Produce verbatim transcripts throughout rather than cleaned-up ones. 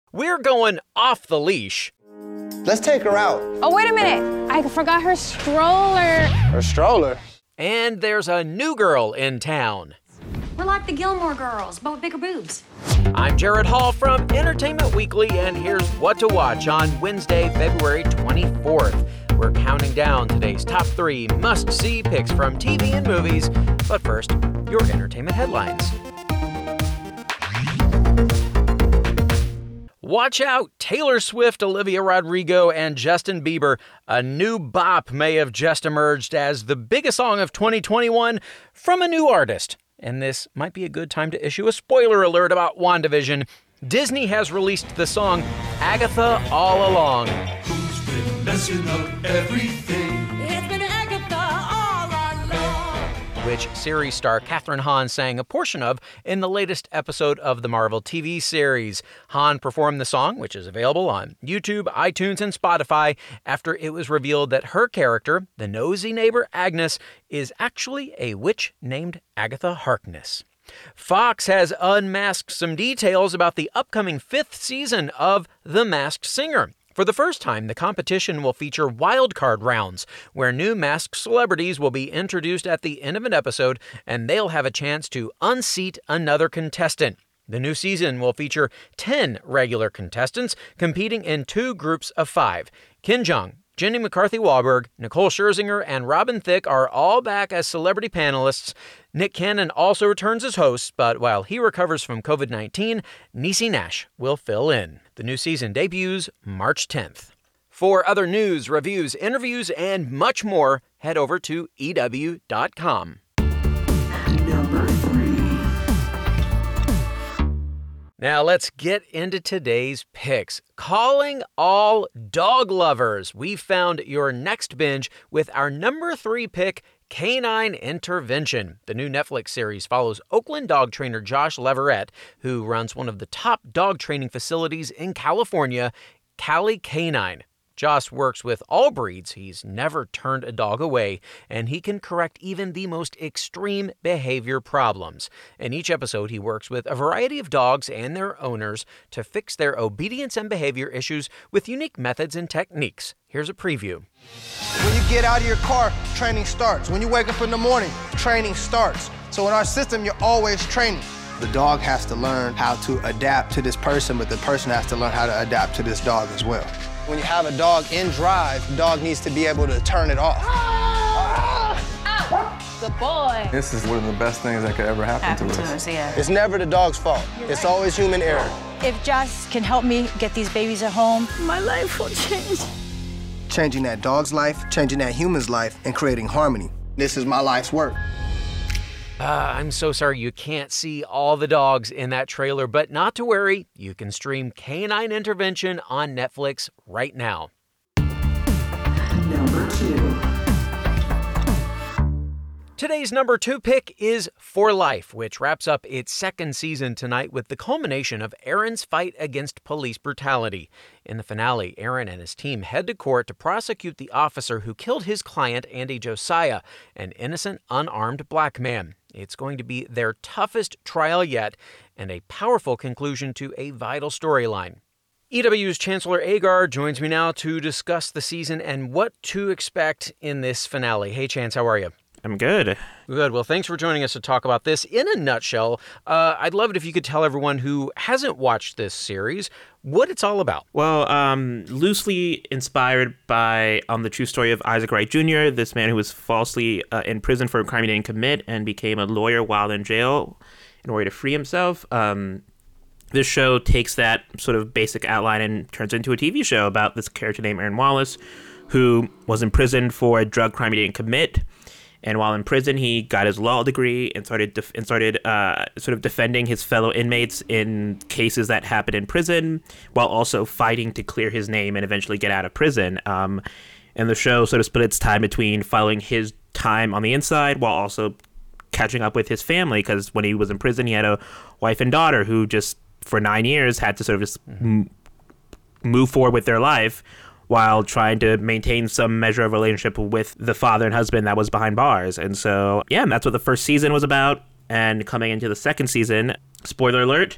We're going off the leash. Let's take her out. Oh, wait a minute. I forgot her stroller. Her stroller? And there's a new girl in town. We're like the Gilmore Girls, but with bigger boobs. I'm Jared Hall from Entertainment Weekly, and here's what to watch on Wednesday, February twenty-fourth. We're counting down today's top three must-see picks from T V and movies. But first, your entertainment headlines. Watch out! Taylor Swift, Olivia Rodrigo, and Justin Bieber. A new bop may have just emerged as the biggest song of twenty twenty-one from a new artist. And this might be a good time to issue a spoiler alert about WandaVision. Disney has released the song Agatha All Along. Who's been messing up everything? It's been Agatha all along. Which series star Kathryn Hahn sang a portion of in the latest episode of the Marvel T V series. Hahn performed the song, which is available on YouTube, iTunes, and Spotify, after it was revealed that her character, the nosy neighbor Agnes, is actually a witch named Agatha Harkness. Fox has unmasked some details about the upcoming fifth season of The Masked Singer. For the first time, the competition will feature wildcard rounds, where new masked celebrities will be introduced at the end of an episode, and they'll have a chance to unseat another contestant. The new season will feature ten regular contestants competing in two groups of five. Ken Jeong, Jenny McCarthy-Wahlberg, Nicole Scherzinger, and Robin Thicke are all back as celebrity panelists. Nick Cannon also returns as host, but while he recovers from covid nineteen, Niecy Nash will fill in. The new season debuts March tenth. For other news, reviews, interviews, and much more, head over to E W dot com. Number three. Now let's get into today's picks. Calling all dog lovers, we found your next binge with our number three pick, Canine Intervention. The new Netflix series follows Oakland dog trainer Josh Leverett, who runs one of the top dog training facilities in California, Cali Canine. Josh works with all breeds. He's never turned a dog away, and he can correct even the most extreme behavior problems. In each episode, he works with a variety of dogs and their owners to fix their obedience and behavior issues with unique methods and techniques. Here's a preview. When you get out of your car, training starts. When you wake up in the morning, training starts. So in our system, you're always training. The dog has to learn how to adapt to this person, but the person has to learn how to adapt to this dog as well. When you have a dog in drive, the dog needs to be able to turn it off. Oh, good boy. This is one of the best things that could ever happen, Happened to to us. us, yeah. It's never the dog's fault. It's always human error. If Josh can help me get these babies at home, my life will change. Changing that dog's life, changing that human's life, and creating harmony. This is my life's work. Uh, I'm so sorry you can't see all the dogs in that trailer, but not to worry. You can stream Canine Intervention on Netflix right now. Number two. Today's number two pick is For Life, which wraps up its second season tonight with the culmination of Aaron's fight against police brutality. In the finale, Aaron and his team head to court to prosecute the officer who killed his client, Andy Josiah, an innocent, unarmed black man. It's going to be their toughest trial yet, and a powerful conclusion to a vital storyline. E W's Chancellor Agar joins me now to discuss the season and what to expect in this finale. Hey, Chance, how are you? I'm good. Good. Well, thanks for joining us to talk about this. In a nutshell, uh, I'd love it if you could tell everyone who hasn't watched this series what it's all about. Well, um, loosely inspired by um, the true story of Isaac Wright Junior, this man who was falsely uh, in prison for a crime he didn't commit and became a lawyer while in jail in order to free himself. Um, this show takes that sort of basic outline and turns it into a T V show about this character named Aaron Wallace, who was in prison for a drug crime he didn't commit. And while in prison, he got his law degree and started def- and started uh, sort of defending his fellow inmates in cases that happened in prison, while also fighting to clear his name and eventually get out of prison. Um, and the show sort of split its time between following his time on the inside while also catching up with his family, because when he was in prison, he had a wife and daughter who just for nine years had to sort of just m- move forward with their life while trying to maintain some measure of relationship with the father and husband that was behind bars. And so, yeah, that's what the first season was about. And coming into the second season, spoiler alert,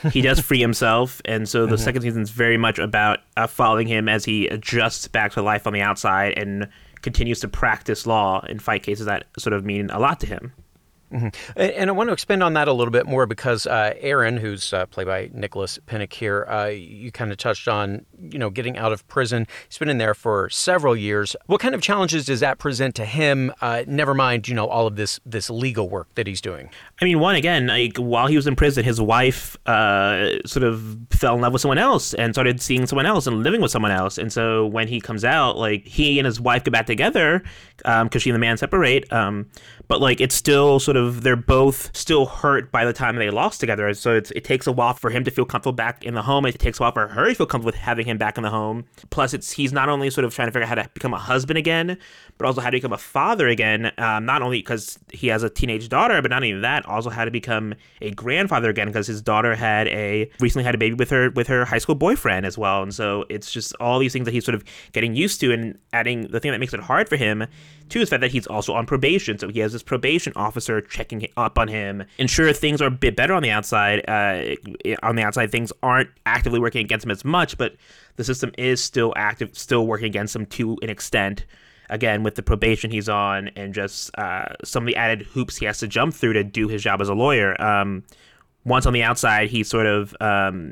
he does free himself, and so the mm-hmm. second season is very much about uh, following him as he adjusts back to life on the outside and continues to practice law and fight cases that sort of mean a lot to him. Mm-hmm. And I want to expand on that a little bit more because uh, Aaron, who's uh, played by Nicholas Pinnock here, uh, you kind of touched on, you know, getting out of prison. He's been in there for several years. What kind of challenges does that present to him? Uh, never mind, you know, all of this this legal work that he's doing. I mean, one, again, like, while he was in prison, his wife uh, sort of fell in love with someone else and started seeing someone else and living with someone else. And so when he comes out, like, he and his wife get back together because um, she and the man separate. Um, but, like, it's still sort of, they're both still hurt by the time they lost together. So it's, it takes a while for him to feel comfortable back in the home. It takes a while for her to feel comfortable with having him back in the home. Plus, it's he's not only sort of trying to figure out how to become a husband again, but also how to become a father again. Um, not only because he has a teenage daughter, but not even that, also how to become a grandfather again because his daughter had a recently had a baby with her with her high school boyfriend as well. And so it's just all these things that he's sort of getting used to, and adding the thing that makes it hard for him too is the fact that he's also on probation. So he has this probation officer checking up on him, ensure things are a bit better on the outside. Uh, on the outside, things aren't actively working against him as much, but the system is still active, still working against him to an extent. Again, with the probation he's on and just uh, some of the added hoops he has to jump through to do his job as a lawyer. Um, once on the outside, he sort of um,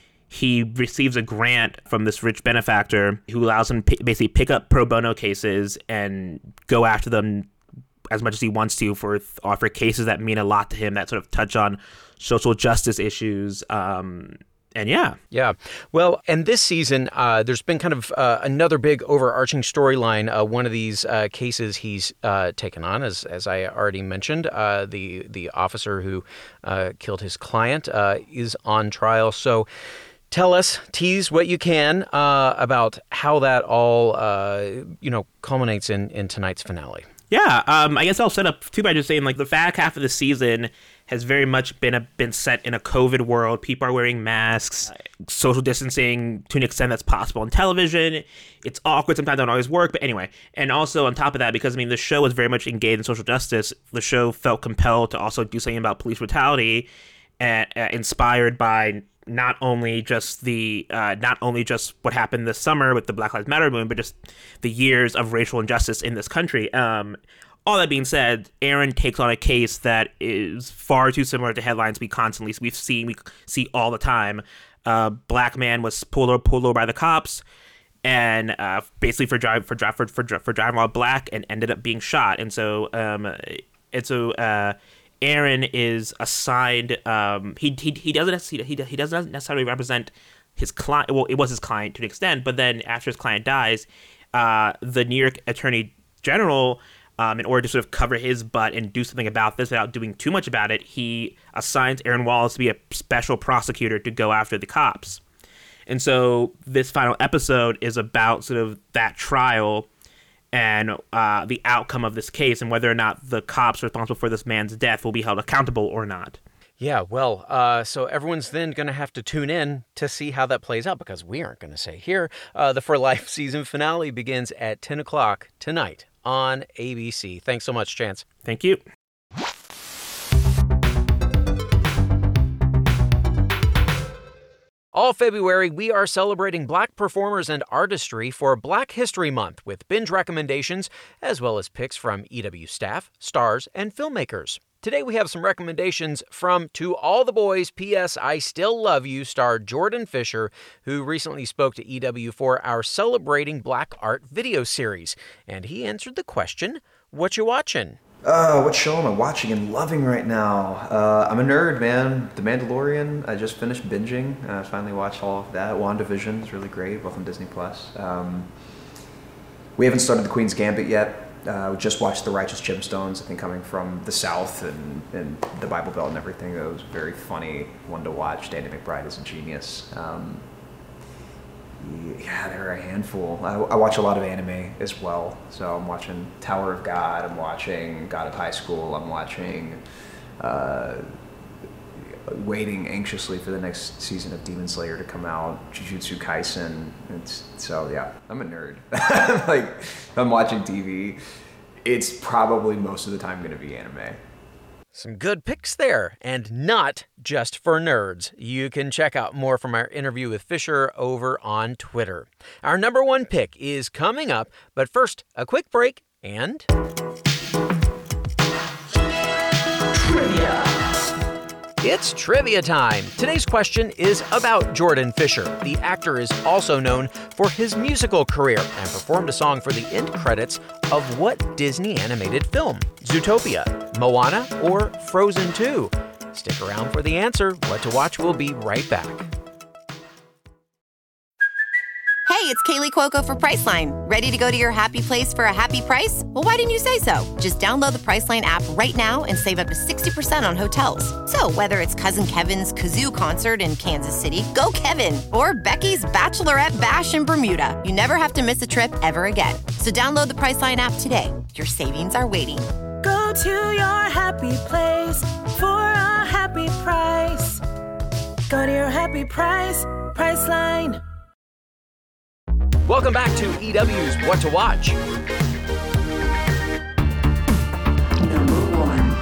he receives a grant from this rich benefactor who allows him to p- basically pick up pro bono cases and go after them as much as he wants to for uh, for cases that mean a lot to him, that sort of touch on social justice issues. Um, And yeah. Yeah. Well, and this season, uh, there's been kind of uh, another big overarching storyline. Uh, one of these uh, cases he's uh, taken on, as as I already mentioned, uh, the, the officer who uh, killed his client uh, is on trial. So tell us, tease what you can uh, about how that all, uh, you know, culminates in, in tonight's finale. Yeah, um, I guess I'll set up too by just saying, like, the back half of the season has very much been a, been set in a COVID world. People are wearing masks, social distancing to an extent that's possible on television. It's awkward sometimes, don't always work, but anyway. And also on top of that, because I mean the show was very much engaged in social justice, the show felt compelled to also do something about police brutality, uh, uh, inspired by not only just the uh, not only just what happened this summer with the Black Lives Matter movement, but just the years of racial injustice in this country. Um, all that being said, Aaron takes on a case that is far too similar to headlines we constantly we've seen we see all the time. Uh, black man was pulled over, pulled over by the cops, and uh, basically for drive for drive for for, for driving while black, and ended up being shot. And so um, and so. Uh, Aaron is assigned. Um, he he he doesn't he he he doesn't necessarily represent his client. Well, it was his client to an extent, but then after his client dies, uh, the New York Attorney General, um, in order to sort of cover his butt and do something about this without doing too much about it, he assigns Aaron Wallace to be a special prosecutor to go after the cops. And so this final episode is about sort of that trial and uh, the outcome of this case, and whether or not the cops responsible for this man's death will be held accountable or not. Yeah, well, uh, so everyone's then going to have to tune in to see how that plays out, because we aren't going to say here. Uh, the For Life season finale begins at ten o'clock tonight on A B C. Thanks so much, Chance. Thank you. All February, we are celebrating Black performers and artistry for Black History Month with binge recommendations, as well as picks from E W staff, stars, and filmmakers. Today we have some recommendations from To All the Boys, P S I Still Love You star Jordan Fisher, who recently spoke to E W for our Celebrating Black Art video series. And he answered the question, what you watching? Uh, what show am I watching and loving right now? Uh, I'm a nerd, man. The Mandalorian, I just finished binging. I uh, finally watched all of that. WandaVision is really great, both on Disney Plus. Um, we haven't started The Queen's Gambit yet. Uh, we just watched The Righteous Gemstones, I think coming from the South and, and the Bible Belt and everything. That was a very funny one to watch. Danny McBride is a genius. Um, Yeah, there are a handful. I, I watch a lot of anime as well. So I'm watching Tower of God, I'm watching God of High School, I'm watching, uh, waiting anxiously for the next season of Demon Slayer to come out, Jujutsu Kaisen. It's, so yeah, I'm a nerd. Like, if I'm watching T V, it's probably most of the time going to be anime. Some good picks there, and not just for nerds. You can check out more from our interview with Fisher over on Twitter. Our number one pick is coming up, but first, a quick break and... Trivia. It's trivia time. Today's question is about Jordan Fisher. The actor is also known for his musical career and performed a song for the end credits of what Disney animated film? Zootopia, Moana, or Frozen two? Stick around for the answer. What to Watch will be right back. Hey, it's Kaylee Cuoco for Priceline. Ready to go to your happy place for a happy price? Well, why didn't you say so? Just download the Priceline app right now and save up to sixty percent on hotels. So whether it's Cousin Kevin's Kazoo Concert in Kansas City, go Kevin, or Becky's Bachelorette Bash in Bermuda, you never have to miss a trip ever again. So download the Priceline app today. Your savings are waiting. Go to your happy place for a happy price. Go to your happy price, Priceline. Welcome back to E W's What to Watch. Number one.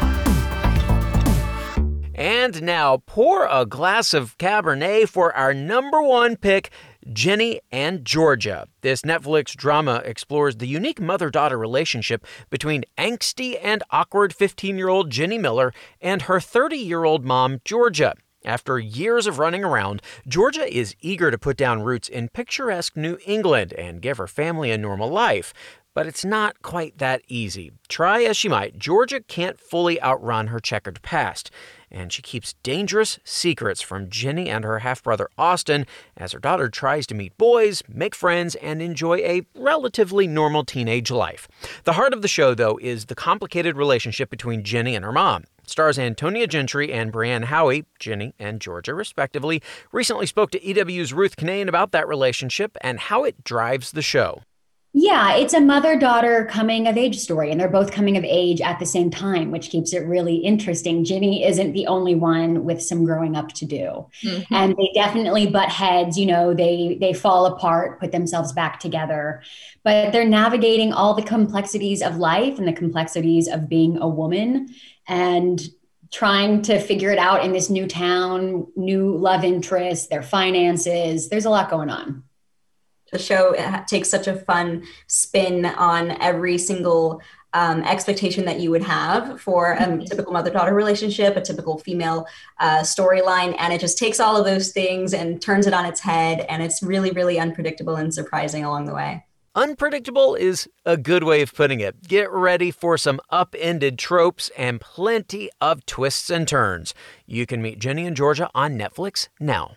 And now pour a glass of Cabernet for our number one pick, Ginny and Georgia. This Netflix drama explores the unique mother-daughter relationship between angsty and awkward fifteen-year-old Ginny Miller and her thirty-year-old mom, Georgia. After years of running around, Georgia is eager to put down roots in picturesque New England and give her family a normal life. But it's not quite that easy. Try as she might, Georgia can't fully outrun her checkered past. And she keeps dangerous secrets from Ginny and her half-brother Austin as her daughter tries to meet boys, make friends, and enjoy a relatively normal teenage life. The heart of the show, though, is the complicated relationship between Ginny and her mom. Stars Antonia Gentry and Brianne Howie, Ginny and Georgia respectively, recently spoke to E W's Ruth Kinane about that relationship and how it drives the show. Yeah, it's a mother-daughter coming-of-age story, and they're both coming of age at the same time, which keeps it really interesting. Ginny isn't the only one with some growing up to do. Mm-hmm. And they definitely butt heads, you know, they they fall apart, put themselves back together. But they're navigating all the complexities of life and the complexities of being a woman and trying to figure it out in this new town, new love interests, their finances. There's a lot going on. The show takes such a fun spin on every single um, expectation that you would have for a um, typical mother-daughter relationship, a typical female uh, storyline. And it just takes all of those things and turns it on its head. And it's really, really unpredictable and surprising along the way. Unpredictable is a good way of putting it. Get ready for some upended tropes and plenty of twists and turns. You can meet Ginny and Georgia on Netflix now.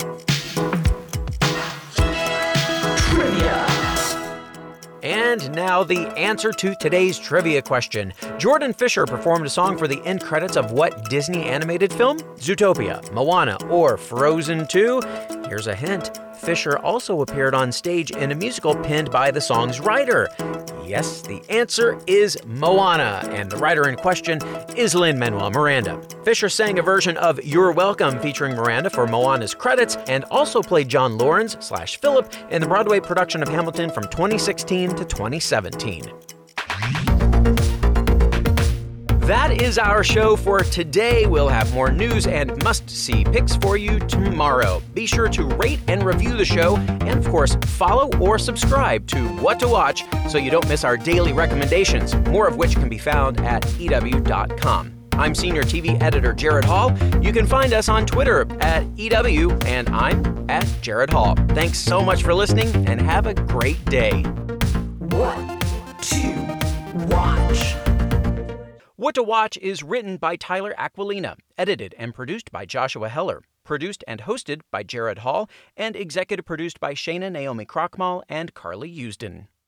And now the answer to today's trivia question. Jordan Fisher performed a song for the end credits of what Disney animated film? Zootopia, Moana, or Frozen two? Here's a hint. Fisher also appeared on stage in a musical penned by the song's writer. Yes, the answer is Moana, and the writer in question is Lin-Manuel Miranda. Fisher sang a version of You're Welcome featuring Miranda for Moana's credits, and also played John Laurens slash Philip in the Broadway production of Hamilton from twenty sixteen to twenty seventeen. That is our show for today. We'll have more news and must-see picks for you tomorrow. Be sure to rate and review the show, and of course, follow or subscribe to What to Watch so you don't miss our daily recommendations, more of which can be found at E W dot com. I'm Senior T V Editor Jared Hall. You can find us on Twitter at E W, and I'm at Jared Hall. Thanks so much for listening, and have a great day. What to Watch? What to Watch is written by Tyler Aquilina, edited and produced by Joshua Heller, produced and hosted by Jared Hall, and executive produced by Shayna Naomi Krochmal and Carly Usden.